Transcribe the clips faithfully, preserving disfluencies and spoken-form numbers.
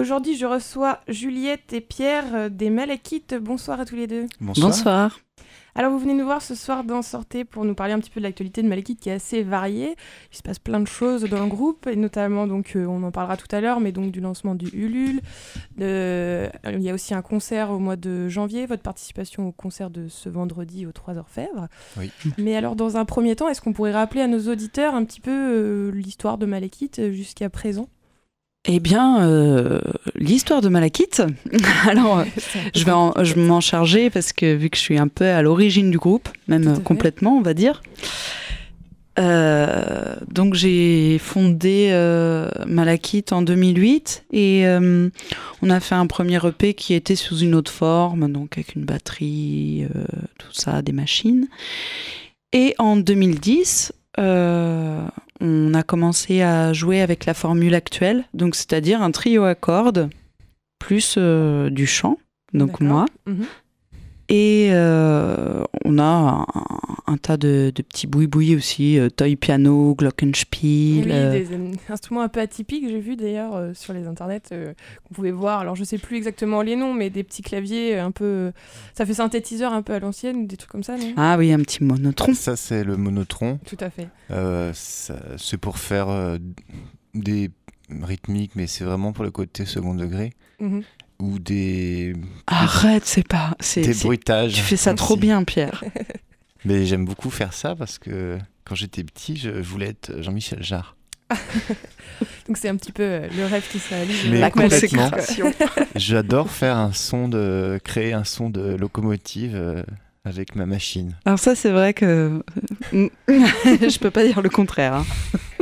Aujourd'hui, je reçois Juliette et Pierre des Malakites. Bonsoir à tous les deux. Bonsoir. Bonsoir. Alors, vous venez nous voir ce soir dans Sortez pour nous parler un petit peu de l'actualité de Malekith qui est assez variée. Il se passe plein de choses dans le groupe, et notamment, donc, euh, on en parlera tout à l'heure, mais donc du lancement du Ulule. De... Il y a aussi un concert au mois de janvier, votre participation au concert de ce vendredi aux Trois Orfèvres. Oui. Mais alors, dans un premier temps, est-ce qu'on pourrait rappeler à nos auditeurs un petit peu euh, l'histoire de Malekith jusqu'à présent ? Eh bien, euh, l'histoire de Malekith, alors je vais en, je m'en charger parce que vu que je suis un peu à l'origine du groupe, même complètement on va dire, euh, donc j'ai fondé euh, Malekith en deux mille huit et euh, on a fait un premier E P qui était sous une autre forme, donc avec une batterie, euh, tout ça, des machines. Et en deux mille dix, euh, on a commencé à jouer avec la formule actuelle, donc c'est-à-dire un trio à cordes plus euh, du chant, donc D'accord. moi. Mmh. Et euh, on a un, un tas de, de petits boui-boui aussi, euh, toy piano, glockenspiel. Oui, euh... des euh, instruments un peu atypiques, j'ai vu d'ailleurs euh, sur les internets, euh, qu'on pouvait voir. Alors je sais plus exactement les noms, mais des petits claviers un peu. Ça fait synthétiseur un peu à l'ancienne, des trucs comme ça, non ? Ah oui, un petit monotron. Ça, c'est le monotron. Tout à fait. Euh, ça, c'est pour faire euh, des rythmiques, mais c'est vraiment pour le côté second degré. Mmh. Ou des, Arrête, c'est pas. C'est, des c'est... bruitages. Tu fais ça aussi. trop bien, Pierre. Mais j'aime beaucoup faire ça parce que quand j'étais petit, je voulais être Jean-Michel Jarre. Donc c'est un petit peu euh, le rêve qui se réalise. Mais La complètement. consécration. J'adore faire un son de créer un son de locomotive euh, avec ma machine. Alors ça, c'est vrai que je peux pas dire le contraire. Hein.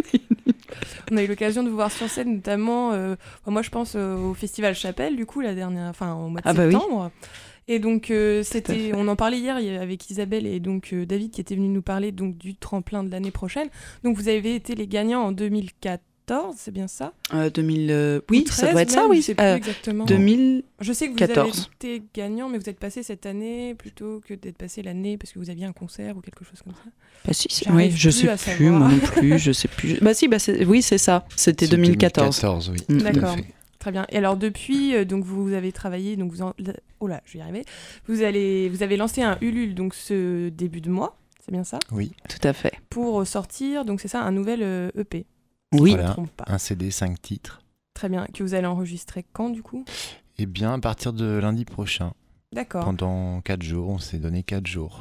On a eu l'occasion de vous voir sur scène, notamment, euh, moi je pense euh, au Festival Chapelle, du coup, la dernière, enfin au mois de Ah bah septembre. Oui. Et donc, euh, c'était, on en parlait hier avec Isabelle et donc euh, David qui était venu nous parler donc, du tremplin de l'année prochaine. Donc, vous avez été les gagnants en deux mille quatorze, c'est bien ça ? euh, deux mille, euh, Oui, treize, ça doit être même, ça, oui. Je sais plus Euh, exactement. deux mille quatorze. Je sais que vous avez été gagnant, mais vous êtes passé cette année plutôt que d'être passé l'année parce que vous aviez un concert ou quelque chose comme ça. Bah si, c'est... J'arrive oui, je plus sais à plus, savoir. moi non plus, je sais plus. Bah si, bah c'est... oui, c'est ça. C'était C'est deux mille quatorze. deux mille quatorze, oui. Mm. Tout à D'accord. fait. Très bien. Et alors depuis, euh, donc vous avez travaillé, donc vous en... oh là, je vais y arriver. Vous allez, vous avez lancé un Ulule donc ce début de mois, c'est bien ça ? Oui. Tout à fait. Pour sortir, donc c'est ça, un nouvel euh, E P. Oui. Si je me Voilà, trompe pas. un C D, cinq titres. Très bien. Que vous allez enregistrer quand du coup ? Eh bien, à partir de lundi prochain, D'accord. pendant quatre jours, on s'est donné quatre jours.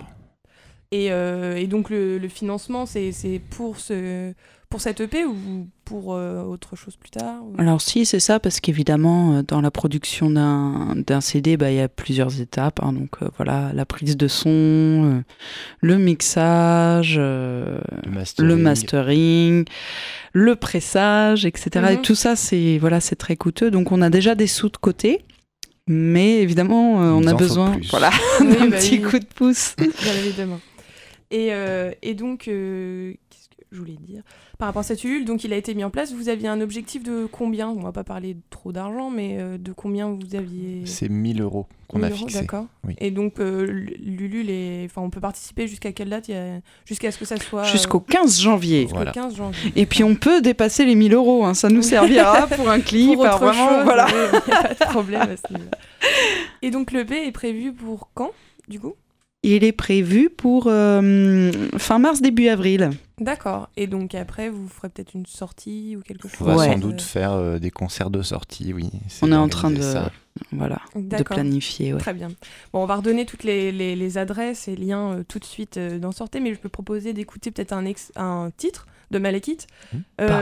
Et, euh, et donc le, le financement, c'est, c'est pour ce, pour cette E P ou pour euh, autre chose plus tard ou... Alors si, c'est ça, parce qu'évidemment, euh, dans la production d'un, d'un C D, bah, y a plusieurs étapes. Hein, donc euh, voilà, la prise de son, euh, le mixage, euh, Le mastering. le mastering, le pressage, et cetera. Mhm. Et tout ça, c'est, voilà, c'est très coûteux. Donc on a déjà des sous de côté. Mais évidemment, euh, on Il a nous en faut besoin plus. voilà, Oui, d'un bah petit oui. coup de pouce. Bien évidemment. Et, euh, et donc, euh, qu'est-ce que je voulais dire ? Par rapport à cette Ulule, donc il a été mis en place. Vous aviez un objectif de combien ? On va pas parler de trop d'argent, mais euh, de combien vous aviez ? C'est mille euros qu'on mille a euros, fixé. D'accord. Oui. Et donc, euh, l'Ulule, est... enfin, on peut participer jusqu'à quelle date ? Il y a... Jusqu'à ce que ça soit... Jusqu'au quinze janvier. Jusqu'au Voilà. quinze janvier. Et puis on peut dépasser les mille euros, hein. Ça nous servira pour un clip. Pour autre alors vraiment, chose, voilà. il n'y a pas de problème à ce niveau-là. Et donc, l'E P est prévu pour quand, du coup ? Il est prévu pour euh, fin mars, début avril. D'accord. Et donc après, vous ferez peut-être une sortie ou quelque chose. On va Ouais. sans doute faire euh, des concerts de sortie, oui. C'est On est en train de, d'organiser ça. voilà, de D'accord. planifier. Ouais. Très bien. Bon, on va redonner toutes les, les, les adresses et liens euh, tout de suite euh, dans Sortez, mais je peux proposer d'écouter peut-être un, ex- un titre de Malekith. Mmh.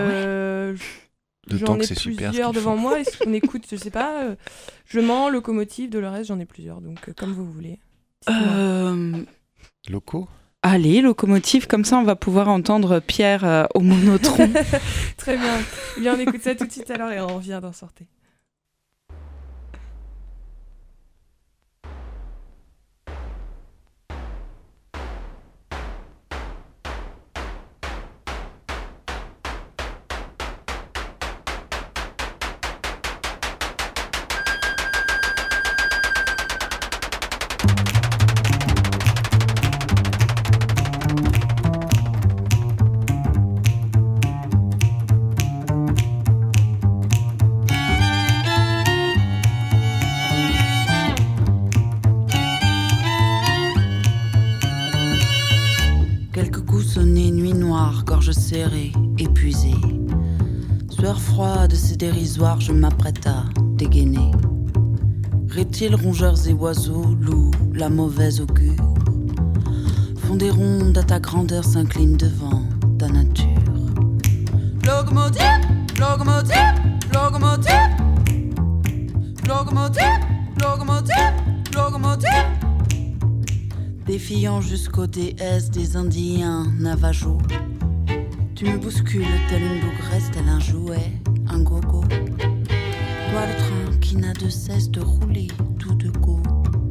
Euh, D'autant J'en que ai c'est super ce plusieurs qu'ils devant font. moi. Est-ce qu'on écoute, je sais pas, euh, Je mens, Locomotive, de le reste, j'en ai plusieurs. Donc, euh, comme vous voulez. Dites-moi. Euh, Locaux. allez, locomotive, comme ça on va pouvoir entendre Pierre euh, au monotron. Très bien. Eh bien, on écoute ça tout de suite alors et on revient dans Sortez. Thank serré, épuisé. Sueur froide, c'est dérisoire, je m'apprête à dégainer. Reptiles, rongeurs et oiseaux, loups, la mauvaise augure. Font des rondes à ta grandeur, s'inclinent devant ta nature. Locomotive, locomotive, locomotive. Locomotive, locomotive, locomotive. Défiant jusqu'aux déesses des Indiens Navajo. Tu me bouscules telle une bougresse, tel un jouet, un gogo. Toi le train qui n'a de cesse de rouler tout de go.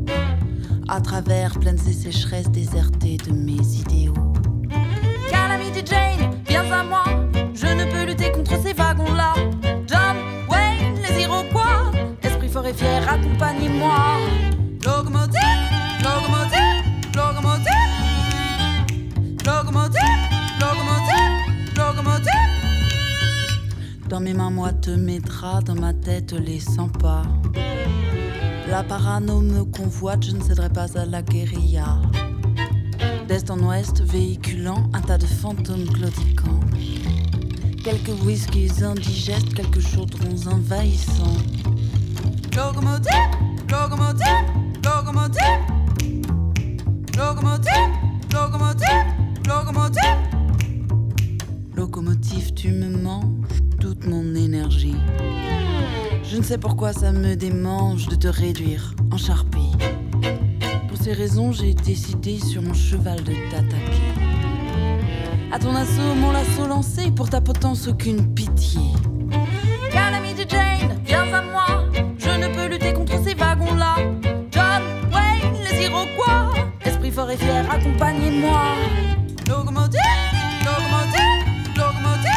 À travers plaines et sécheresses désertées de mes idéaux. Calamity Jane, viens à moi. Je ne peux lutter contre ces wagons-là. John Wayne, les Iroquois. Esprit fort et fier, accompagnez-moi. Locomotive, locomotive, locomotive. Locomotive, locomotive, locomotive. Dans mes mains moites mes draps, dans ma tête les cent pas. La parano me convoite, je ne céderai pas à la guérilla. D'est en ouest, véhiculant un tas de fantômes claudiquants. Quelques whiskies indigestes, quelques chaudrons envahissants. Locomotive, locomotive, locomotive. Locomotive, locomotive, locomotive. Locomotive, tu me manges toute mon énergie. Je ne sais pourquoi ça me démange de te réduire en charpie. Pour ces raisons, j'ai décidé sur mon cheval de t'attaquer. À ton assaut, mon lasso lancé, pour ta potence aucune pitié. Calamity Jane, viens à moi. Je ne peux lutter contre ces wagons-là. John Wayne, les Iroquois. Esprit fort et fier, accompagnez-moi. Locomotive, locomotive, locomotive.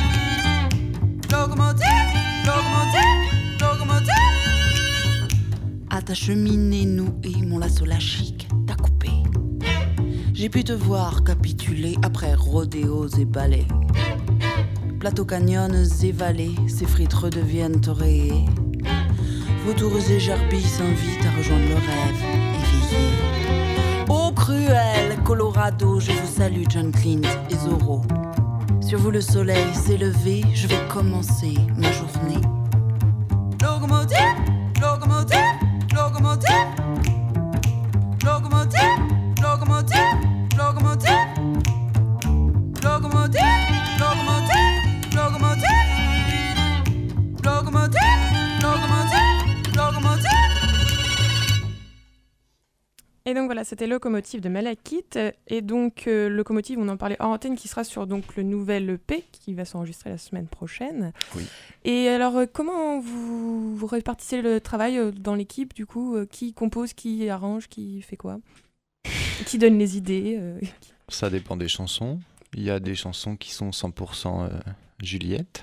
Locomotive, locomotive, locomotive. À ta cheminée nouée, mon lasso lachique t'a coupé. J'ai pu te voir capituler après rodéos et balais. Plateaux, canyons et vallées, ces frites redeviennent oreillers. Vautours et gerbilles s'invitent à rejoindre le rêve éveillé. Ô cruel Colorado, je vous salue John Clint et Zorro. Sur vous le soleil s'est levé, je vais commencer ma journée. Locomotive, locomotive, locomotive. Locomotive, locomotive, locomotive. Locomotive, locomotive, locomotive. Locomotive, locomotive, locomotive. Et donc voilà, c'était Locomotive de Malakith. Et donc euh, Locomotive, on en parlait hors antenne, qui sera sur donc, le nouvel E P qui va s'enregistrer la semaine prochaine. Oui. Et alors, euh, comment vous, vous répartissez le travail euh, dans l'équipe, du coup euh, qui compose, qui arrange, qui fait quoi? Qui donne les idées euh, Ça dépend des chansons. Il y a des chansons qui sont cent pour cent euh, Juliette.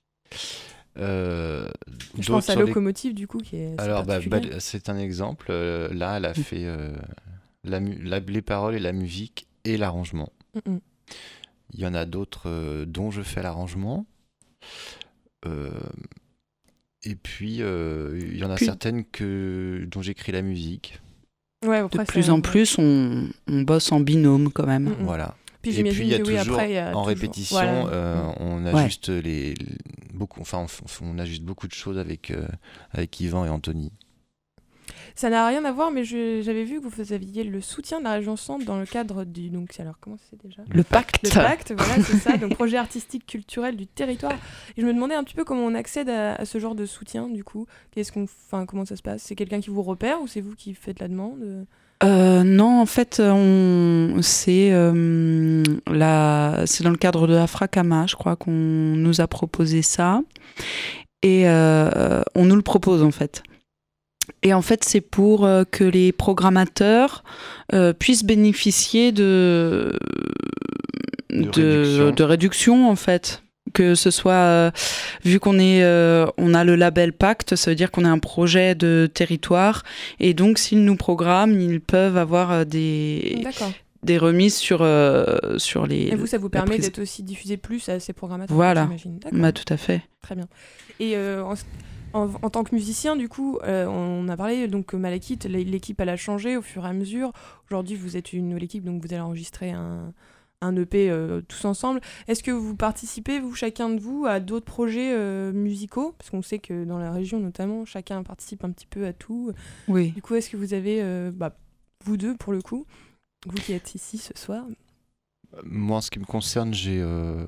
Euh, Je pense à Locomotive, les... du coup, qui est Alors, bah, bah, c'est un exemple. Euh, là, elle a fait euh, la mu- la, les paroles et la musique et l'arrangement. Mm-mm. Il y en a d'autres euh, dont je fais l'arrangement. Euh, et puis, euh, il y en a puis... certaines que, dont j'écris la musique. Ouais, après, de plus en ouais. plus, on, on bosse en binôme quand même. Mm-mm. Voilà. Puis et puis il y a que, toujours, oui, après, y a en toujours... répétition, voilà. euh, on a ouais. juste les, les beaucoup, enfin, on, on a juste beaucoup de choses avec euh, avec Yvan et Anthony. Ça n'a rien à voir, mais je, j'avais vu que vous aviez le soutien de la région Centre dans le cadre du donc alors comment c'est déjà le pacte. Le pacte, voilà, c'est ça, donc projet artistique culturel du territoire. Et je me demandais un petit peu comment on accède à, à ce genre de soutien du coup. Qu'est-ce qu'on, enfin comment ça se passe? C'est quelqu'un qui vous repère ou c'est vous qui faites la demande? Euh, non, en fait, on, c'est, euh, la, c'est dans le cadre de Afrakama, je crois, qu'on nous a proposé ça. Et euh, on nous le propose, en fait. Et en fait, c'est pour euh, que les programmateurs euh, puissent bénéficier de, de, de, réduction. de réduction, en fait. Que ce soit, euh, vu qu'on est, euh, on a le label Pacte, ça veut dire qu'on est un projet de territoire, et donc s'ils nous programment, ils peuvent avoir des, des remises sur, euh, sur les... Et vous, ça vous permet d'être aussi diffusé plus à ces programmateurs? Voilà, bah, tout à fait. Très bien. Et euh, en, en, en tant que musicien, du coup, euh, on a parlé, donc Malakith, l'équipe, elle a changé au fur et à mesure. Aujourd'hui, vous êtes une nouvelle équipe, donc vous allez enregistrer un... un E P euh, tous ensemble. Est-ce que vous participez, vous, chacun de vous, à d'autres projets euh, musicaux ? Parce qu'on sait que dans la région, notamment, chacun participe un petit peu à tout. Oui. Du coup, est-ce que vous avez, euh, bah, vous deux, pour le coup, vous qui êtes ici ce soir ? Moi, en ce qui me concerne, j'ai, euh,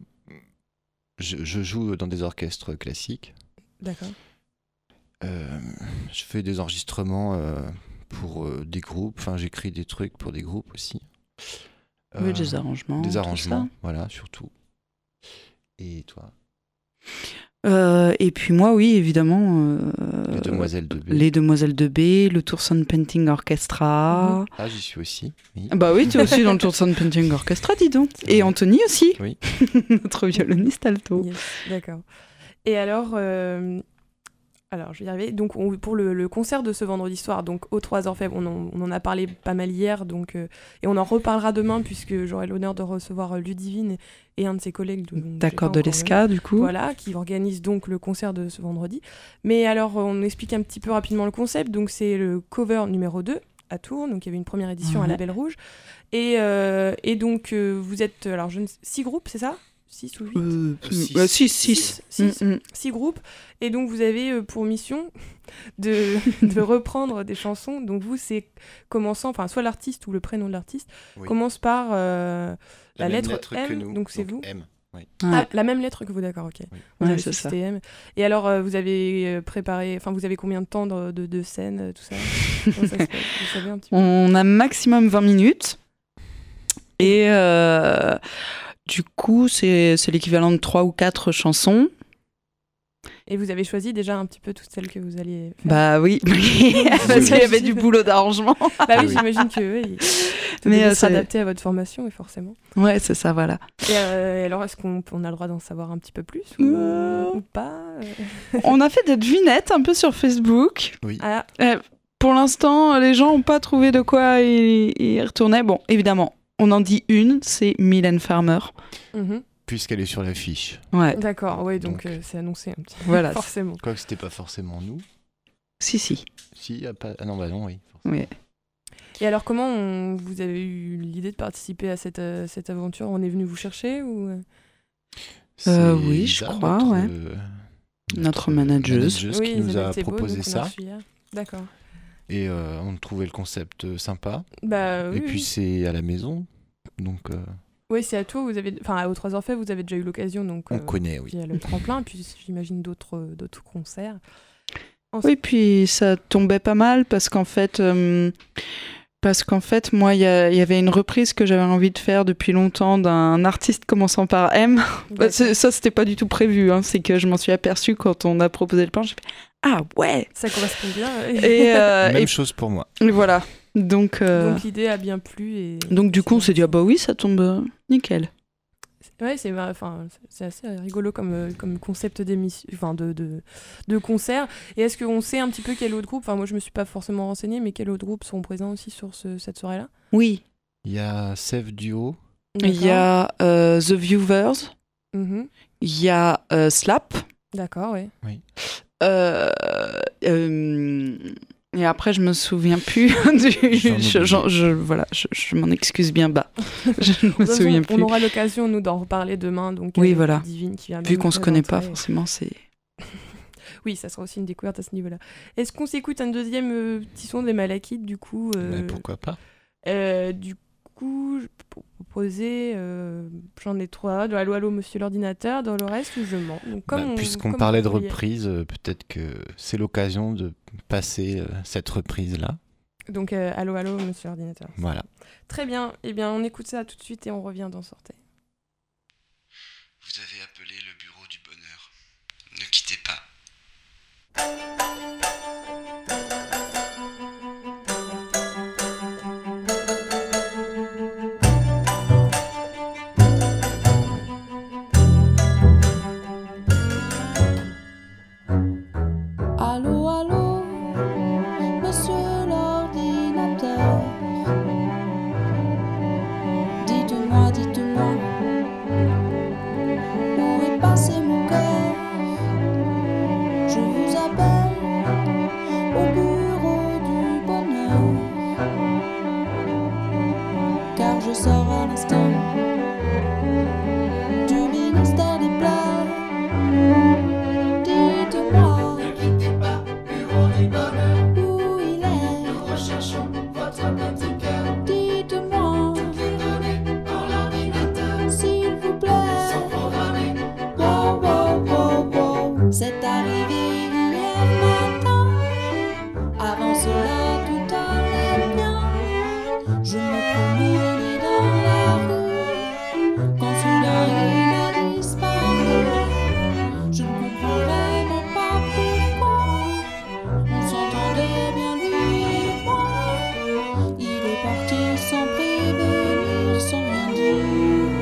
je, je joue dans des orchestres classiques. D'accord. Euh, je fais des enregistrements euh, pour euh, des groupes. Enfin, j'écris des trucs pour des groupes aussi. Euh, oui, des arrangements. Des arrangements, ça. voilà, surtout. Et toi ? Euh, et puis moi, oui, évidemment. Euh, les Demoiselles de B. Les Demoiselles de B, le Tour Sound Painting Orchestra. Ah, j'y suis aussi. Oui. Bah oui, tu es aussi dans le Tour Sound Painting Orchestra, dis donc. Et Anthony aussi. Oui. Notre violoniste alto. Yes, d'accord. Et alors, euh, alors je vais y arriver. Donc, on, pour le, le concert de ce vendredi soir, donc au Trois Orfèvres, on en, on en a parlé pas mal hier, donc, euh, et on en reparlera demain, puisque j'aurai l'honneur de recevoir euh, Ludivine et, et un de ses collègues. D'accord, de l'Esca, du coup. Voilà, qui organise donc le concert de ce vendredi. Mais alors, on explique un petit peu rapidement le concept. Donc, c'est le cover numéro deux à Tours. Donc, il y avait une première édition mmh. à la Belle Rouge. Et, euh, et donc, euh, vous êtes, alors, je ne... six groupes, c'est ça ? six ou huit euh, six. six groupes. Et donc, vous avez euh, pour mission de, de reprendre des chansons. Donc, vous, c'est commençant, enfin, soit l'artiste ou le prénom de l'artiste oui. commence par euh, la, la lettre, lettre M. Nous, donc, c'est donc vous. M. Oui. Ah, la même lettre que vous, d'accord, ok. Oui. Ouais, c'est ça. M. Et alors, euh, vous avez préparé, enfin, vous avez combien de temps de, de, de scène, tout ça, ça se fait, vous savez un petit peu. On a maximum vingt minutes. Et. Euh... Du coup, c'est, c'est l'équivalent de trois ou quatre chansons. Et vous avez choisi déjà un petit peu toutes celles que vous alliez faire ? Bah oui, parce qu'il y avait du boulot d'arrangement. Bah oui, j'imagine que oui, mais euh, s'adapter à votre formation, et forcément. Ouais, c'est ça, voilà. Et euh, alors, est-ce qu'on on a le droit d'en savoir un petit peu plus ou, euh, ou pas ? On a fait des devinettes un peu sur Facebook. Oui. Ah. Euh, pour l'instant, les gens n'ont pas trouvé de quoi y, y retourner. Bon, évidemment. On en dit une, c'est Mylène Farmer. Mm-hmm. Puisqu'elle est sur l'affiche. Ouais. D'accord, oui, donc, donc euh, c'est annoncé un petit peu. Voilà. Forcément. Quoique c'était pas forcément nous. Si, si. Si, y a pas... Ah non, bah non, oui. Oui. Et alors, comment on... vous avez eu l'idée de participer à cette, euh, cette aventure ? On est venu vous chercher ou... euh, Oui, je Lisa, crois, notre, ouais. euh, notre, notre manageuse. manageuse oui, qui nous a beau, proposé ça. D'accord. Et euh, on trouvait le concept sympa. Bah, oui, et puis oui. c'est à la maison, donc... Euh... Oui, c'est à Tours, vous avez... enfin, aux Trois Orfèvres, vous avez déjà eu l'occasion, donc... On euh, connaît, oui. Il y a le tremplin, puis j'imagine d'autres, d'autres concerts. Ensuite... Oui, puis ça tombait pas mal, parce qu'en fait... Euh... Parce qu'en fait, moi, il y, y avait une reprise que j'avais envie de faire depuis longtemps d'un artiste commençant par M. Bah, ça, c'était pas du tout prévu. Hein. C'est que je m'en suis aperçue quand on a proposé le plan. J'ai fait « Ah ouais !» Ça correspond bien. Et, euh, Même et... chose pour moi. Et voilà. Donc, euh... Donc l'idée a bien plu. Et... Donc du coup, on s'est dit « Ah bah oui, ça tombe euh, nickel !» Ouais, c'est, enfin, c'est assez rigolo comme, comme concept d'émission, enfin de, de, de concert. Et est-ce qu'on sait un petit peu quel autre groupe, enfin moi je me suis pas forcément renseignée, mais quels autres groupes sont présents aussi sur ce, cette soirée-là ? Oui. Il y a Sève Duo. Il y a euh, The Viewers. Mm-hmm. Il y a euh, Slap. D'accord, oui. Oui. Euh, euh, et après, je me souviens plus. du, je, je, je, voilà, je, je m'en excuse bien bas. Je ne me souviens plus. On aura l'occasion, nous, d'en reparler demain. Donc, oui, voilà. Divine qui vient Vu qu'on ne se connaît pas, forcément, c'est... Oui, ça sera aussi une découverte à ce niveau-là. Est-ce qu'on s'écoute un deuxième euh, petit son des Malakites, du coup euh, Mais pourquoi pas euh, Du coup, je peux proposer, euh, j'en ai trois, de Allo Allo Monsieur l'Ordinateur, dans le reste où je mens. Donc, comme bah, on, puisqu'on comme parlait de reprise, euh, peut-être que c'est l'occasion de passer euh, cette reprise-là. Donc, euh, Allo Allo Monsieur l'Ordinateur. Voilà. Très bien. Eh bien, on écoute ça tout de suite et on revient d'en sortir. Vous avez appelé le bureau du bonheur. Ne quittez pas. Allô, allô, monsieur l'ordinateur. Dites-moi, dites-moi, où est passé mon cœur? Je vous appelle du bonheur. Où il est? Nous recherchons votre petit cœur. Dites-moi, Toutes les données dans l'ordinateur s'il vous plaît. sont programmées. Wow, wow, wow, wow. C'est arrivé hier matin. Avant cela, tout allait bien. Je me promenais dans la rue quand soudain il a disparu. Je ne comprends vraiment pas pourquoi. On s'entendait bien lui et moi. Il est parti sans prévenir, sans rien dire.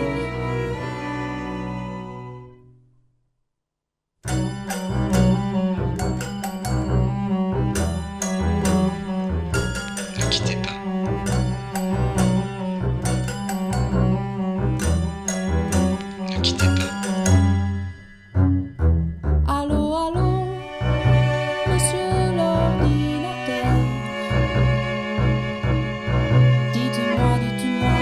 Ne quittez pas. Ne quittez pas. Allô, allô, monsieur l'ordinateur. Dites-moi, dites-moi,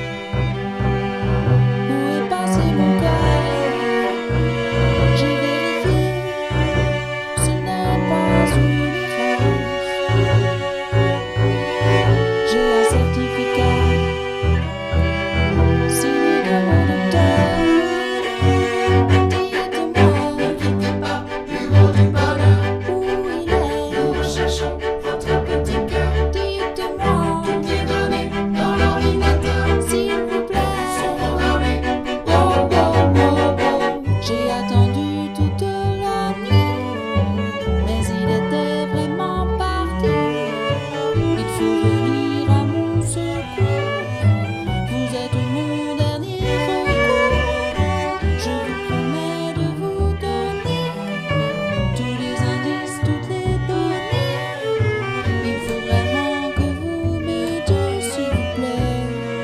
où est passé mon cœur? J'ai vérifié, ce n'est pas une erreur. J'ai un certificat signé de mon docteur. Dites-moi, Ne quittez pas, bureau du bonheur. où il est? Nous recherchons votre petit cœur. Dites-moi, Toutes les données dans l'ordinateur s'il vous plaît. sont programmées. Wow, wow, wow, wow. J'ai attendu toute la nuit, mais il était vraiment parti. Il faut venir à mon secours. Vous êtes mon dernier recours. Je vous promets de vous donner tous les indices, toutes les données. Il faut vraiment que vous m'aidiez, s'il vous plaît.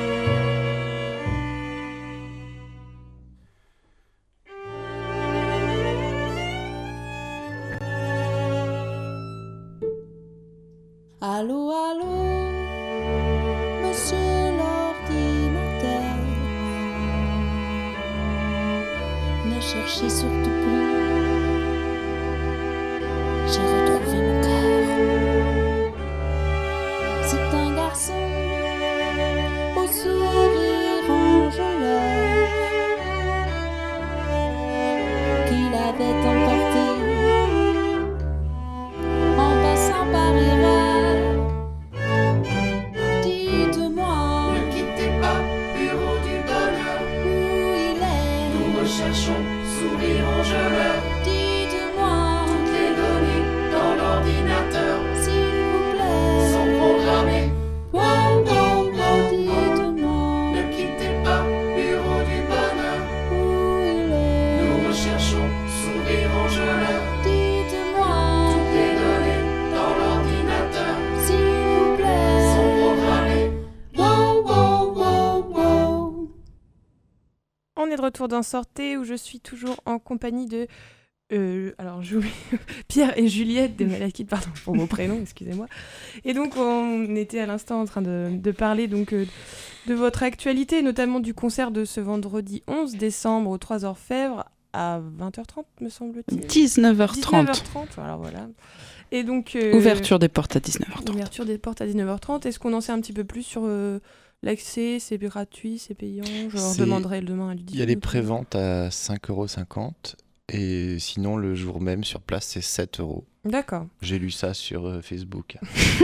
Allô, allô, monsieur l'ordinateur. Ne cherchez surtout plus. J'ai retrouvé mon cœur. C'est un garçon au sourire enjôleur qu'il avait emporté en passant par erreur. Dites-moi Ne quittez pas, bureau du bonheur. où il est. Nous recherchons sourire enjôleur. Dites-moi, Toutes les données dans l'ordinateur s'il vous plaît. sont programmées. Wow, wow, wow, dites-moi Ne quittez pas, bureau du bonheur. où il est. Nous recherchons sourire enjôleur. Dites-moi, Toutes les données dans l'ordinateur s'il vous plaît. sont programmées. Wow, wow, wow, wow. On est de retour dans Sortez où je suis toujours en compagnie de euh, alors j'oublie Pierre et Juliette de Malakith, pardon pour vos prénoms, excusez-moi. Et donc on était à l'instant en train de, de parler donc euh, de votre actualité, notamment du concert de ce vendredi onze décembre au trois Orfèvres à vingt heures trente me semble-t-il. dix-neuf heures trente. dix-neuf heures trente, alors voilà. Et donc euh, Ouverture des portes à dix-neuf heures trente. ouverture des portes à dix-neuf heures trente. Est-ce qu'on en sait un petit peu plus sur euh, l'accès? C'est gratuit, c'est payant? Je leur C'est- demanderai demain à Ludivine. Il y a les préventes à cinq euros cinquante et sinon le jour même sur place c'est sept euros. D'accord. J'ai lu ça sur euh, Facebook.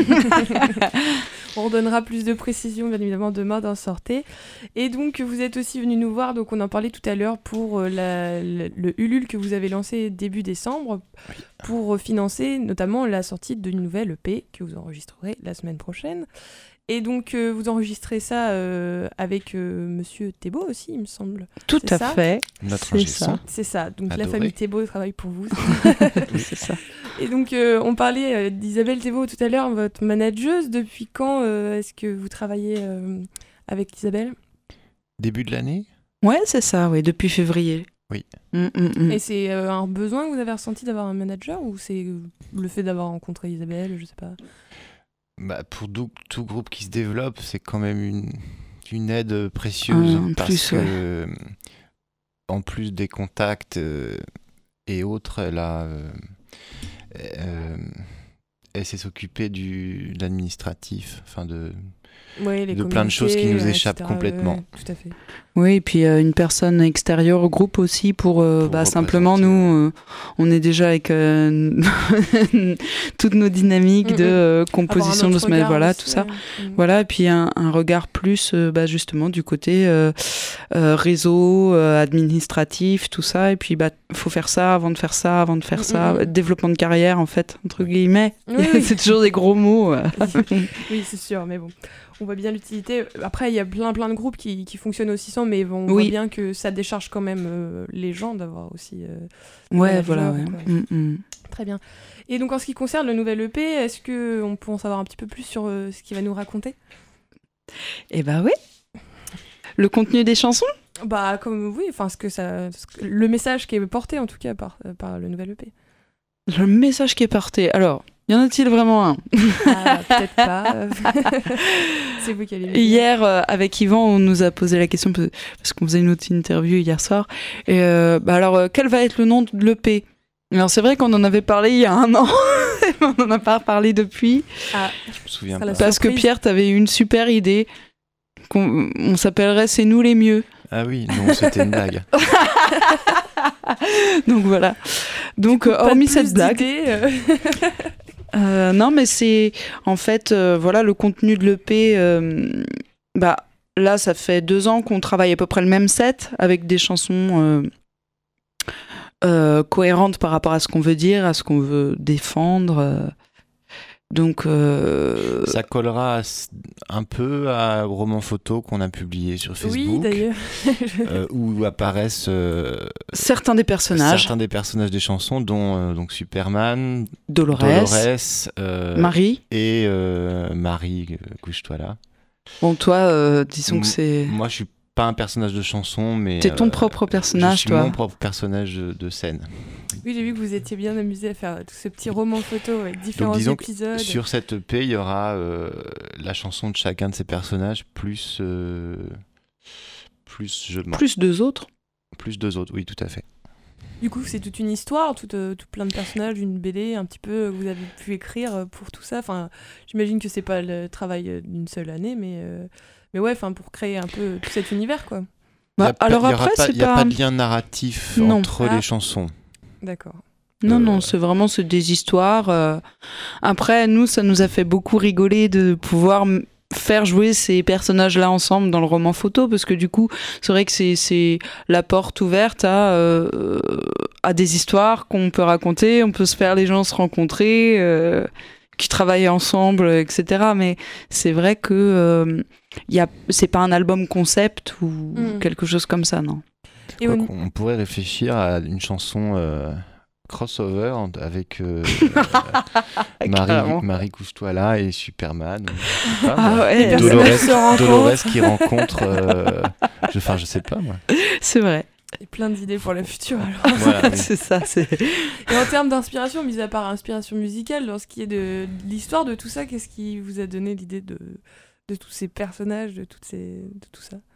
On redonnera plus de précisions, bien évidemment, demain dans Sortez. Et donc, vous êtes aussi venu nous voir, donc on en parlait tout à l'heure, pour euh, la- le, le Ulule que vous avez lancé début décembre, pour euh, financer notamment la sortie d'une nouvelle E P que vous enregistrerez la semaine prochaine. Et donc, euh, vous enregistrez ça euh, avec euh, Monsieur Thébault aussi, il me semble. Tout C'est à ça fait. Notre C'est ingé ça. son. C'est ça, donc la Adoré. famille Thébault travaille pour vous. C'est ça. Et donc, euh, on parlait euh, d'Isabelle Thébault tout à l'heure, votre manageuse. Depuis quand euh, est-ce que vous travaillez euh, avec Isabelle? Début de l'année? Ouais, c'est ça, oui, depuis février. Oui. Mm, mm, mm. Et c'est euh, un besoin que vous avez ressenti d'avoir un manager ou c'est euh, le fait d'avoir rencontré Isabelle, je sais pas? Bah, pour tout, tout groupe qui se développe, c'est quand même une, une aide précieuse. En parce plus, que, ouais. euh, en plus des contacts euh, et autres, elle a, euh, euh, elle sait s'occuper du, de l'administratif, enfin de, ouais, les de plein de choses qui nous euh, échappent et cetera, complètement. ouais, tout à fait. Oui, et puis euh, une personne extérieure au groupe aussi pour, euh, Pour bah, simplement nous, euh, on est déjà avec euh, toutes nos dynamiques Mm-mm. de euh, Avoir un composition de autre ce mail, regard voilà, aussi, tout ça. ouais. Mm. Voilà, et puis un, un regard plus euh, bah, justement du côté euh, euh, réseau, euh, administratif, tout ça. Et puis bah faut faire ça avant de faire ça, avant de faire Mm, ça. mm, mm. Développement de carrière en fait, entre guillemets. Oui, oui. C'est toujours des gros mots. euh. Oui, c'est sûr, mais bon, on voit bien l'utilité. Après, il y a plein plein de groupes qui, qui fonctionnent aussi sans, mais bon, on Oui. voit bien que ça décharge quand même euh, les gens d'avoir aussi... euh, des Ouais, managers, voilà, ouais. quoi. Mm, mm. Très bien. Et donc, en ce qui concerne le nouvel E P, est-ce qu'on peut en savoir un petit peu plus sur euh, ce qu'il va nous raconter ? Eh bah oui. Le contenu des chansons. Bah, comme oui, enfin, ce que ça, ce que- le message qui est porté en tout cas par, euh, par le nouvel E P. Le message qui est porté. Alors, y en a-t-il vraiment un? Ah, peut-être pas. euh, c'est vous qui allez le dire. Hier, euh, avec Yvan, on nous a posé la question pe- parce qu'on faisait une autre interview hier soir. Et euh, bah alors, euh, quel va être le nom de l'E P? Alors, c'est vrai qu'on en avait parlé il y a un an, mais on n'en a pas reparlé depuis. Ah, Je me souviens Ça sera pas. la Parce que surprise. Pierre, t'avais eu une super idée. Qu'on, on s'appellerait C'est nous les mieux. Ah oui, non, c'était une blague. Donc voilà. Donc, Pas euh, de hormis plus cette blague. d'idées, euh. Euh, non, mais c'est en fait, euh, voilà, le contenu de l'E P. euh, bah, là, ça fait deux ans qu'on travaille à peu près le même set avec des chansons euh, euh, cohérentes par rapport à ce qu'on veut dire, à ce qu'on veut défendre. euh. Donc, euh, Ça collera s- un peu à roman photo qu'on a publié sur Oui, Facebook, d'ailleurs. euh, où apparaissent euh, certains des personnages, certains des personnages des chansons, dont euh, donc Superman, Dolores, Dolores euh, Marie. et euh, Marie, euh, couche-toi là. Bon, toi, euh, disons M- que c'est. Moi, je suis pas un personnage de chanson, mais T'es ton euh, propre personnage, je suis toi. mon propre personnage de, de scène. Oui, j'ai vu que vous étiez bien amusé à faire tout ce petit roman photo avec différents Donc, disons que épisodes. sur cette E P, il y aura euh, la chanson de chacun de ces personnages plus euh, plus je mens. Plus deux autres. Plus deux autres, oui, tout à fait. Du coup, c'est toute une histoire, tout, euh, tout plein de personnages, une B D, un petit peu, euh, que vous avez pu écrire euh, pour tout ça. Enfin, j'imagine que c'est pas le travail euh, d'une seule année, mais, euh, mais ouais, enfin, pour créer un peu tout cet univers, quoi. Il y Bah, a pas- alors il y aura après, pas- c'est il n'y a pas. pas de lien narratif Non. entre Ah. les chansons. D'accord. Non, Euh, non, c'est vraiment c'est des histoires. euh. Après, nous, ça nous a fait beaucoup rigoler de pouvoir m- faire jouer ces personnages-là ensemble dans le roman photo, parce que du coup, c'est vrai que c'est, c'est la porte ouverte à, euh, à des histoires qu'on peut raconter, on peut se faire les gens se rencontrer, euh, qui travaillent ensemble, et cetera. Mais c'est vrai que euh, y a, c'est pas un album concept ou Mm. quelque chose comme ça, non. Et Quoi au- qu'on- on pourrait réfléchir à une chanson euh, crossover avec euh, Carrément. Marie, Marie couche-toi là et Superman. ou- je sais pas, Ah moi. ouais, les Dolores, personnages se rencontrent. Dolores qui rencontre. euh, je, enfin, je sais pas moi. C'est vrai. Et plein d'idées pour le futur, alors. Voilà, oui. C'est ça, c'est. Et en termes d'inspiration, mis à part inspiration musicale, dans ce qui est de, de l'histoire de tout ça, qu'est-ce qui vous a donné l'idée de, de tous ces personnages, de, toutes ces, de tout ça?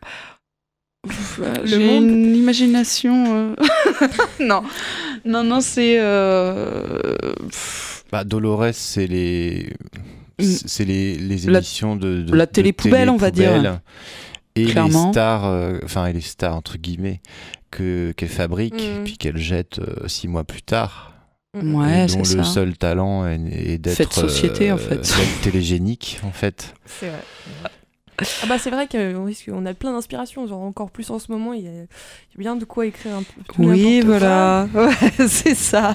Le J'ai monde, une imagination. euh, non, non, non, c'est. euh, pff, Bah, Dolores, c'est les, c'est les, les La- émissions de, de la de télé poubelle, on va dire. télé-poubelle. Et Clairement. les stars, euh, enfin, et les stars entre guillemets que qu'elle fabrique Mhm. puis qu'elle jette euh, six mois plus tard. Ouais, et c'est dont le ça. seul talent est, est d'être Fait de société, euh, en fait. d'être télégénique en fait. C'est vrai. Ah bah c'est vrai qu'on risque, on a plein d'inspiration, genre encore plus en ce moment, il y a, il y a bien de quoi écrire un peu. tout Oui, n'importe voilà. Ouais, c'est ça.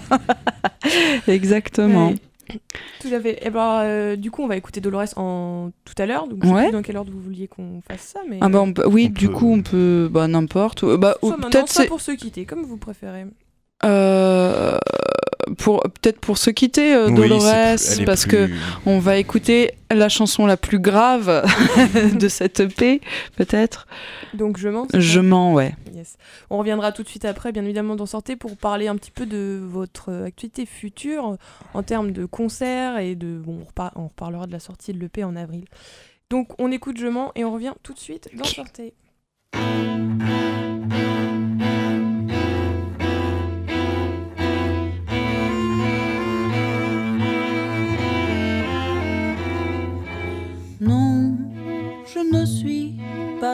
Exactement. Ouais. Tout à fait. Et ben, euh, du coup, on va écouter Dolores en tout à l'heure. Donc, je sais Ouais. plus dans quel ordre vous vouliez qu'on fasse ça, mais. Ah bah on peut- oui, On du peut- coup, on peut. Bah, n'importe. Bah, ou soit maintenant, peut-être soit c'est. pour se quitter, comme vous préférez. euh, pour, peut-être pour se quitter, euh, Oui, Dolores, c'est plus- elle est parce plus- que on va écouter la chanson la plus grave de cette E P, peut-être. Donc, je mens. c'est Je ça mens, ouais. Yes. On reviendra tout de suite après, bien évidemment, d'en sortir pour parler un petit peu de votre euh, activité future en termes de concerts et de. Bon, on, repar- on reparlera de la sortie de l'E P en avril. Donc, on écoute Je mens et on revient tout de suite d'en sortir. Thank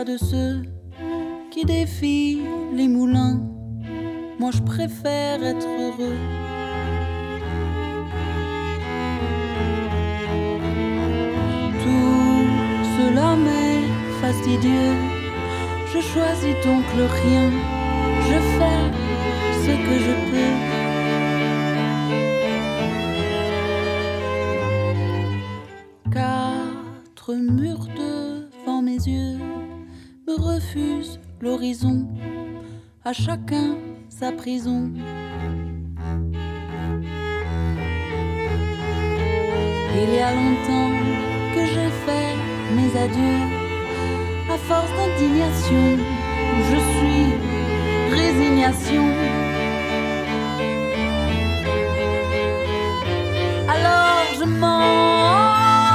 pas de ceux qui défient les moulins. Moi je préfère être heureux. Tout cela m'est fastidieux. Je choisis donc le rien. Je fais ce que je peux. Quatre murs devant mes yeux me refusent l'horizon. À chacun sa prison. Il y a longtemps que j'ai fait mes adieux. À force d'indignation, je suis résignation. Alors je mens,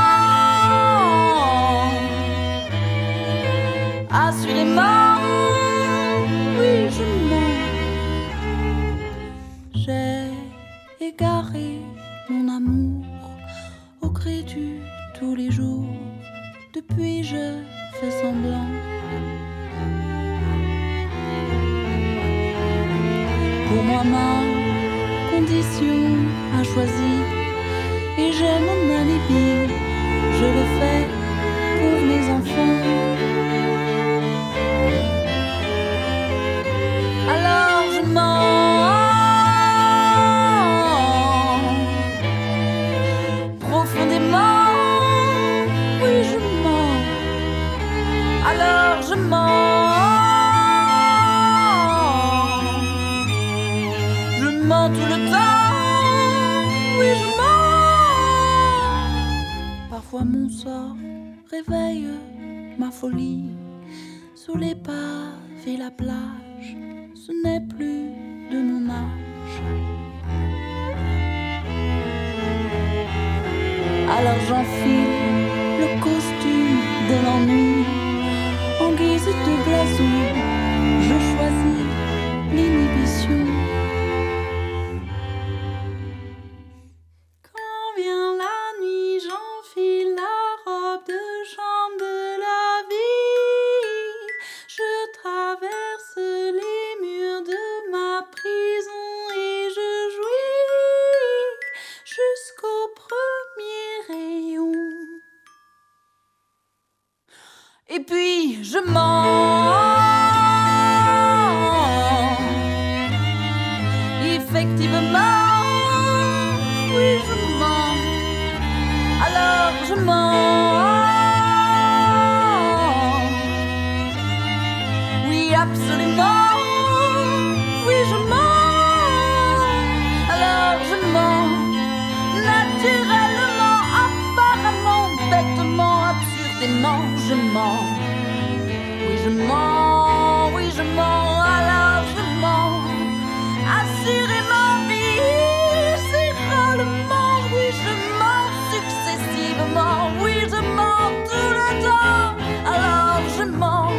assurément, oui je mens. J'ai égaré mon amour au gré du tous les jours. Depuis je fais semblant. Pour moi ma condition a choisi et j'ai mon alibi. Je le fais pour mes enfants. Alors je mens, profondément, oui je mens. Alors je mens, je mens tout le temps, oui je mens. Parfois mon sort réveille ma folie. Sous les pavés la plage, ce n'est plus de mon âge. Alors j'enfile le costume de l'ennui. En guise de blason, je choisis l'inhibition. Quand vient la nuit, j'enfile la robe de chambre de la vie. Je traverse les murs de ma prison et je jouis jusqu'au premier rayon. Et puis je mens, effectivement, oui je mens. Alors je mens, oui absolument, oui je mens. Alors je mens, naturellement, apparemment, bêtement, absurdément, je mens. Oui je mens, oui je mens, alors je mens. Assurément, viscéralement, oui je mens successivement. Oui je mens tout le temps, alors je mens.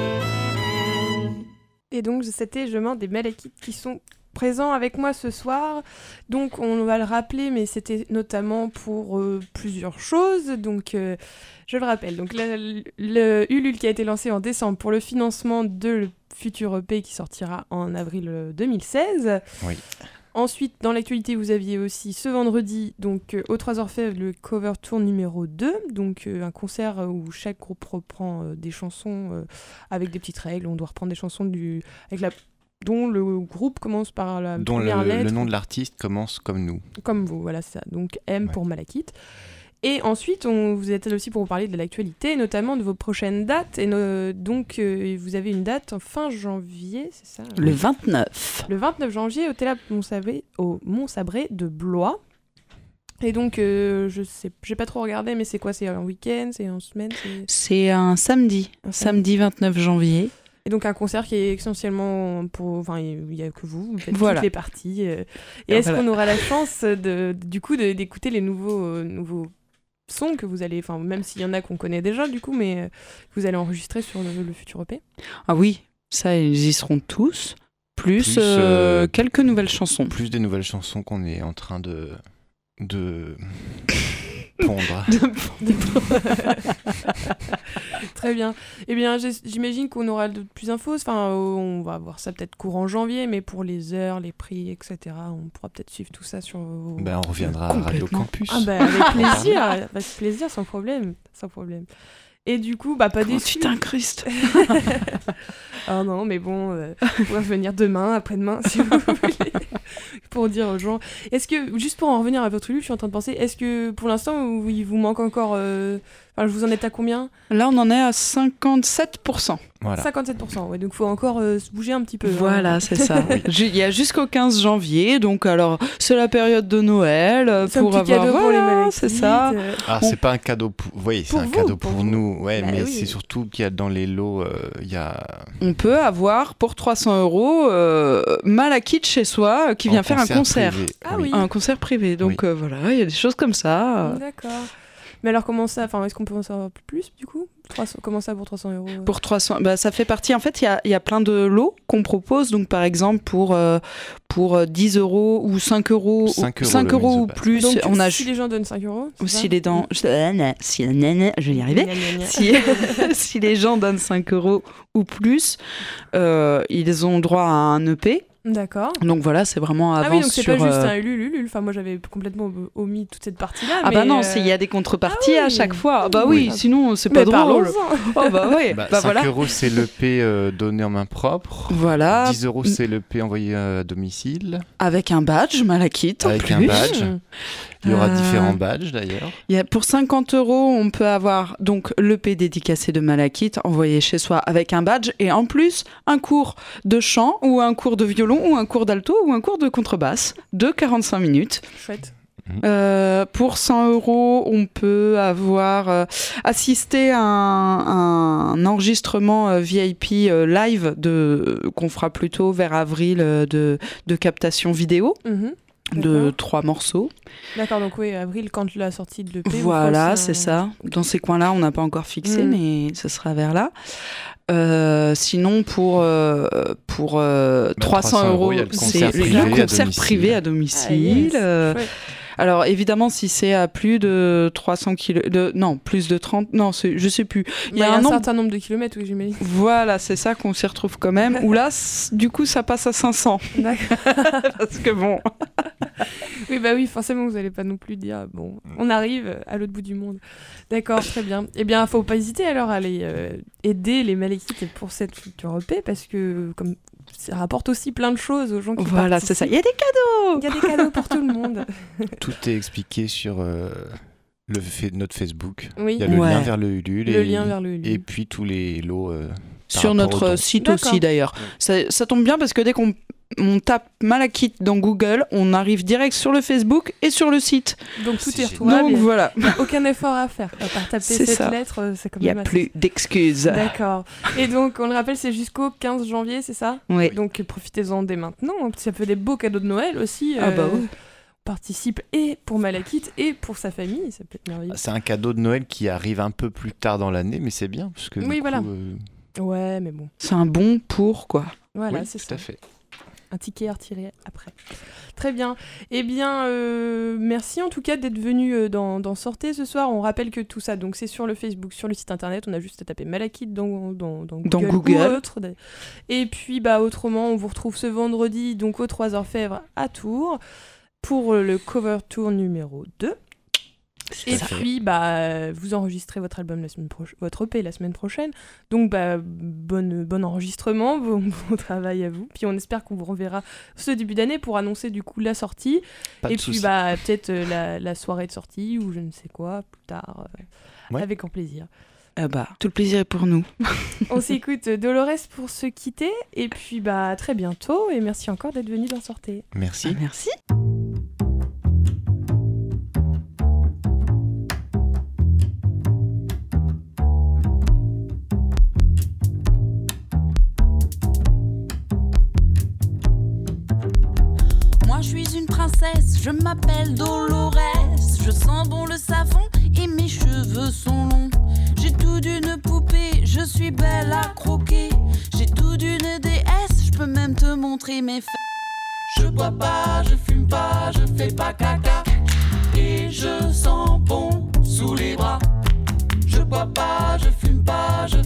Et donc c'était Je mens des Malakites qui sont présents avec moi ce soir. Donc on va le rappeler, mais c'était notamment pour euh, plusieurs choses. Donc euh, je le rappelle. Donc le, le Ulule qui a été lancé en décembre pour le financement de le futur E P qui sortira en avril deux mille seize. Oui. Ensuite, dans l'actualité, vous aviez aussi ce vendredi, donc euh, au Trois Orfèvres, le Cover Tour numéro deux, donc euh, un concert où chaque groupe reprend euh, des chansons euh, avec des petites règles. On doit reprendre des chansons du, avec la, dont le groupe commence par la dont première le, lettre. le nom de l'artiste commence comme nous. Comme vous, voilà, c'est ça. Donc M Ouais. pour Malakite. Et ensuite, on, vous êtes aussi pour vous parler de l'actualité, notamment de vos prochaines dates. Et no, donc, euh, vous avez une date en fin janvier, c'est ça ? Le vingt-neuf. Le vingt-neuf janvier au Théâtre Montsabré, au Montsabré de Blois. Et donc, euh, je sais, j'ai pas trop regardé, mais c'est quoi ? C'est un week-end ? C'est en semaine ? c'est... C'est un samedi, Un samedi vingt-neuf janvier. Et donc un concert qui est essentiellement pour... Enfin, il n'y a que vous, vous faites Voilà. toutes les parties. euh. Et, Et est-ce voilà. qu'on aura la chance, de, du coup, de, d'écouter les nouveaux, euh, nouveaux sons que vous allez... Enfin, même s'il y en a qu'on connaît déjà, du coup, mais euh, que vous allez enregistrer sur le, le futur E P. Ah oui, ça, ils y seront tous. Plus, Plus, euh, euh, quelques nouvelles chansons. Plus des nouvelles chansons qu'on est en train de... de... pondre. Très bien. Eh bien, j'imagine qu'on aura de plus d'infos. Enfin, on va voir ça peut-être courant janvier, mais pour les heures, les prix, et cetera, on pourra peut-être suivre tout ça sur vos... Ben, on reviendra à Radio Campus. Ah ben, avec plaisir, avec plaisir, sans problème, sans problème. Et du coup, bah pas Comment déçu. tu t'incrustes. Ah non, mais bon, euh, on va venir demain, après-demain, si vous voulez, pour dire aux gens. Est-ce que, juste pour en revenir à votre Ulule, je suis en train de penser, est-ce que pour l'instant, il vous manque encore... Euh... Enfin, vous en êtes à combien ? Là, on en est à cinquante-sept pour cent. Voilà. cinquante-sept pour cent, ouais, donc il faut encore euh, se bouger un petit peu. Voilà, hein. c'est ça. Il y a jusqu'au quinze janvier, donc alors c'est la période de Noël euh, C'est pour un petit avoir. cadeau pour Voilà, les malakites, c'est ça. euh, Ah, Bon. c'est pas un cadeau pour... Oui, c'est Pour un vous, cadeau pour pour, vous. nous, ouais, Bah mais oui. c'est surtout qu'il y a dans les lots, euh, il y a... On peut avoir pour trois cents euros euh, Malakith chez soi euh, qui vient en faire un concert. privé. Ah oui. Un concert privé. Donc euh, voilà, il y a des choses comme ça. euh. D'accord. Mais alors, comment ça ? Enfin, est-ce qu'on peut en savoir plus, du coup ? trois cents Comment ça pour trois cents euros euh Pour trois cents, bah, ça fait partie. En fait, il y a, il y a plein de lots qu'on propose. Donc, par exemple, pour, euh, pour dix euros ou cinq euros, cinq euros, cinq le euros ou mise au plus, Donc, on a si les gens donnent cinq euros, ou c'est si ça les dents, je, euh, nan, si, nan, nan, je vais y arriver. Gna, gna, gna. Si, si les gens donnent cinq euros ou plus, euh, ils ont droit à un E P. D'accord. Donc voilà, c'est vraiment Ah avance oui, donc c'est sur. pas juste euh, un Ulule, Ulule. Enfin, moi, j'avais complètement omis toute cette partie-là. Ah mais, bah non, euh, c'est- il y a des contreparties ah oui. à chaque fois. Ah bah Oui. oui, sinon c'est mais pas drôle. parlons-en. Oh bah oui, Bah, bah cinq voilà. euros, c'est l'E P euh, donné en main propre. Voilà, dix euros, c'est l'E P envoyé à domicile. avec un badge Malakith en Avec plus. un badge. Mmh. Il y aura Euh, différents badges d'ailleurs. Il y a, pour cinquante euros, on peut avoir donc l'E P dédicacé de Malakith envoyé chez soi avec un badge et en plus un cours de chant ou un cours de violon ou un cours d'alto ou un cours de contrebasse de quarante-cinq minutes. Chouette. Euh, pour cent euros, on peut avoir euh, assisté à un, un enregistrement euh, V I P euh, live de, euh, qu'on fera plutôt vers avril euh, de, de captation vidéo. Mhm. De D'accord. trois morceaux. D'accord, donc oui, avril, quand la sortie de l'E P. vous Voilà, ferez c'est aussi ça. Dans ces coins-là, on n'a pas encore fixé, Mm. mais ce sera vers là. Euh, sinon, pour, euh, pour euh, Bah, trois cents euros, il y a le c'est concert le privé à concert domicile. privé à Ah, domicile. yes. Euh, Chouette. alors, évidemment, si c'est à plus de trois cents kilomètres, de, non, plus de trente, non, c'est- je sais plus. Il y a, un un nombre- certain nombre de kilomètres, oui, j'imagine. Voilà, c'est ça qu'on s'y retrouve quand même. Où là, c- du coup, ça passe à cinq cents. D'accord. Parce que bon. Oui, bah oui, forcément, vous n'allez pas non plus dire, bon, on arrive à l'autre bout du monde. D'accord, très bien. Eh bien, faut pas hésiter alors à aller euh, aider les Malakites pour cette future E P, parce que comme ça rapporte aussi plein de choses aux gens qui Voilà, c'est ça. Il y a des cadeaux. Il y a des cadeaux pour tout le monde. Tout est expliqué sur euh, le fa- notre Facebook. Oui, Il y a le Ouais. lien vers le Ulule le et, lien vers le Ulule. et puis tous les lots. euh, par Sur rapport au notre don. site D'accord. aussi d'ailleurs. Ça, ça tombe bien parce que dès qu'on on tape Malakith dans Google, on arrive direct sur le Facebook et sur le site. Donc tout C'est est génial. retrouvable. Donc il y a- voilà, il y a aucun effort à faire. À part taper C'est cette ça. lettre, euh, c'est quand il n'y a même assez- plus d'excuses. D'accord. Et donc, on le rappelle, c'est jusqu'au quinze janvier, c'est ça ? Oui. Donc, profitez-en dès maintenant. Ça fait des beaux cadeaux de Noël aussi. Ah bah euh, oui. on participe et pour Malakith et pour sa famille. Ça peut être merveilleux. C'est un cadeau de Noël qui arrive un peu plus tard dans l'année, mais c'est bien. Parce que, du Oui, coup, voilà. euh, Ouais, mais bon. C'est un bon pour quoi. Voilà, oui, c'est tout ça. à fait. Un ticket à retirer après. Très bien. Eh bien, euh, merci en tout cas d'être venu euh, dans, dans Sortez ce soir. On rappelle que tout ça, donc c'est sur le Facebook, sur le site internet. On a juste à taper Malakith dans, dans, dans Google. Dans ou Google. autre. Et puis, bah, autrement, on vous retrouve ce vendredi, donc aux trois Orfèvres à Tours, pour le Cover Tour numéro deux. Et Tout à fait. puis, bah, vous enregistrez votre album la semaine prochaine, votre E P la semaine prochaine. Donc, bah, bonne, bon enregistrement, bon, bon travail à vous. Puis, on espère qu'on vous reverra ce début d'année pour annoncer du coup la sortie. Pas Et de puis, souci. bah, peut-être euh, la, la soirée de sortie ou je ne sais quoi plus tard, euh, Ouais. avec grand plaisir. Ah bah, tout le plaisir est pour nous. On s'écoute Dolores pour se quitter. Et puis, bah, à très bientôt. Et merci encore d'être venu dans Sortez. Merci. Merci. Moi je suis une princesse, je m'appelle Dolores. Je sens bon le savon et mes cheveux sont longs. J'ai tout d'une poupée, je suis belle à croquer. J'ai tout d'une déesse, je peux même te montrer mes fesses. Je bois pas, je fume pas, je fais pas caca. Et je sens bon sous les bras. Je bois pas, je fume pas, je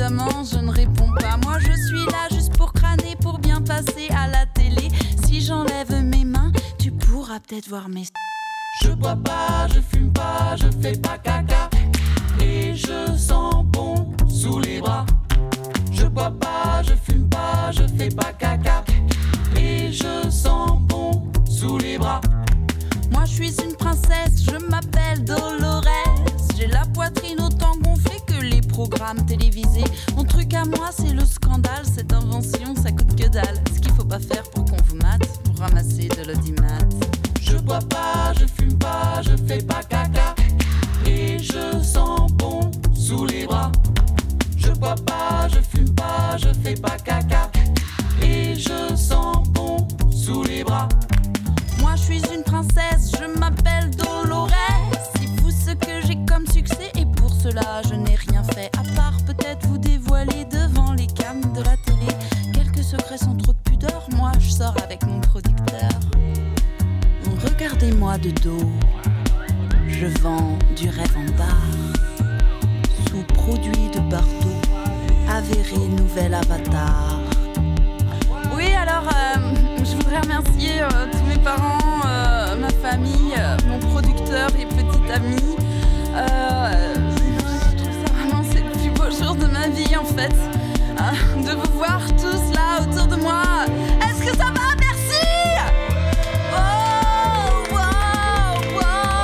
évidemment, je ne réponds pas. Moi, je suis là juste pour crâner, pour bien passer à la télé. Si j'enlève mes mains, tu pourras peut-être voir mes... Je bois pas, je fume pas, je fais pas caca. Et je sens bon sous les bras. Je bois pas, je fume pas, je fais pas caca. Et je sens bon sous les bras. Moi je suis une princesse, je m'appelle Dolores. J'ai la poitrine autant gonflée que les programmes télévisés. Mon truc à moi c'est le scandale, cette invention ça coûte que dalle. Ce qu'il faut pas faire pour qu'on vous mate, pour ramasser de l'audimat. Je bois pas, je fume pas, je fais pas caca. Et je sens bon sous les bras. Je bois pas, je fume pas, je fais pas caca. Et je sens bon sous les bras. Moi je suis une princesse, je m'appelle Dolores. C'est fou ce que j'ai comme succès et pour cela je n'ai rien fait. À part peut-être vous dévoiler devant les cams de la télé. Quelques secrets sont trop de pudeur, moi je sors avec mon producteur. Regardez-moi de dos, je vends du rêve en bar. Sous produit de partout, avéré nouvel avatar. Oui alors euh, je voudrais remercier euh, tous mes parents, euh, ma famille, euh, mon producteur et petit ami. Euh, je trouve ça vraiment c'est le plus beau jour de ma vie en fait. Euh, de vous voir tous là autour de moi. Est-ce que ça va? Merci. Oh, wow, wow,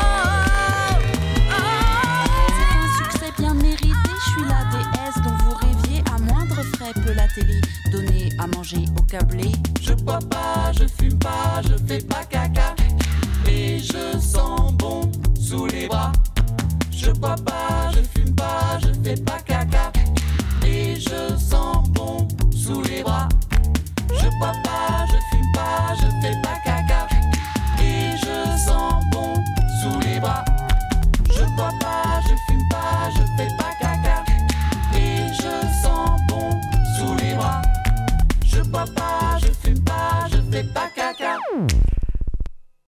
oh. C'est un succès bien mérité. Je suis la déesse dont vous rêviez. À moindre frais peut la télé donner à manger au câblé. Je bois pas, je fume pas, je fais pas caca. Et je sens bon sous les bras. Je bois pas, je fume pas, je fais pas caca. Et je sens bon sous les bras. Je bois pas, je fume pas, je fais pas caca. Et je sens bon sous les bras. Je bois pas, je fume pas, je fais pas caca. Et je sens bon sous les bras. Je bois pas, je fume pas, je fais pas caca.